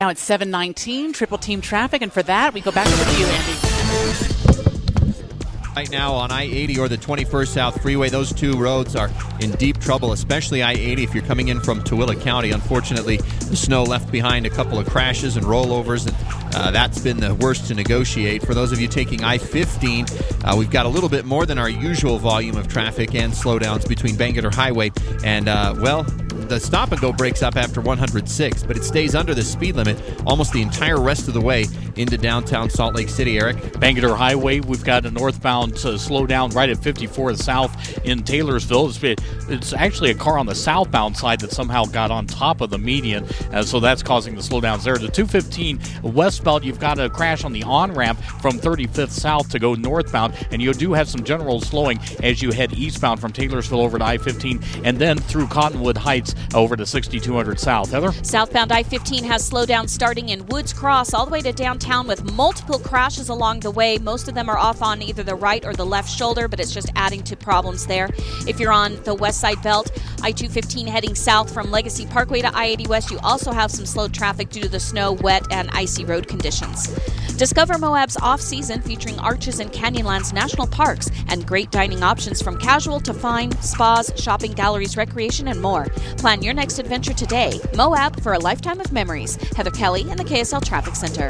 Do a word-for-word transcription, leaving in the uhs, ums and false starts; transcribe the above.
Now it's seven nineteen, triple team traffic, and for that, we go back over to you, Andy. Right now on I eighty or the twenty-first South Freeway, those two roads are in deep trouble, especially I eighty if you're coming in from Tooele County. Unfortunately, the snow left behind a couple of crashes and rollovers, and uh, that's been the worst to negotiate. For those of you taking I fifteen, uh, we've got a little bit more than our usual volume of traffic and slowdowns between Bangerter Highway and, uh, well, the stop-and-go breaks up after one hundred six, but it stays under the speed limit almost the entire rest of the way into downtown Salt Lake City, Eric. Bangerter Highway, we've got a northbound uh, slowdown right at fifty-fourth South in Taylorsville. It's, it's actually a car on the southbound side that somehow got on top of the median, uh, so that's causing the slowdowns there. The two fifteen westbound, you've got a crash on the on-ramp from thirty-fifth South to go northbound, and you do have some general slowing as you head eastbound from Taylorsville over to I fifteen, and then through Cottonwood Heights over to sixty-two hundred South. Heather? Southbound I fifteen has slowdown starting in Woods Cross all the way to downtown with multiple crashes along the way. Most of them are off on either the right or the left shoulder, but it's just adding to problems there. If you're on the west side belt, I two fifteen heading south from Legacy Parkway to I eighty West, you also have some slow traffic due to the snow, wet, and icy road conditions. Discover Moab's off-season featuring Arches and Canyonlands National Parks and great dining options from casual to fine, spas, shopping galleries, recreation, and more. Plan your next adventure today. Moab for a lifetime of memories. Heather Kelly in the K S L Traffic Center.